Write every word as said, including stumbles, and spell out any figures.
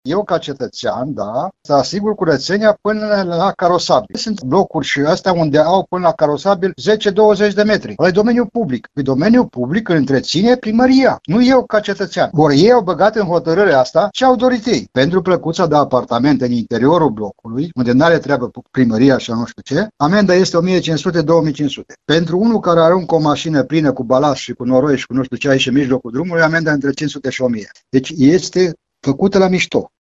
Eu, ca cetățean, da, să asigur curățenia până la carosabil. Sunt blocuri și astea unde au până la carosabil zece douăzeci de metri. Ăla e domeniul public. Pe domeniul public îl întreține primăria, nu eu ca cetățean. Ori ei au băgat în hotărârea asta ce au dorit ei. Pentru plăcuța de apartamente în interiorul blocului, unde n-are treabă primăria și nu știu ce, amenda este o mie cinci sute - două mii cinci sute. Pentru unul care aruncă o mașină plină cu balast și cu noroi și cu nu știu ce aici în mijlocul drumului, amenda între cinci sute și o mie. Deci este făcută la mișto.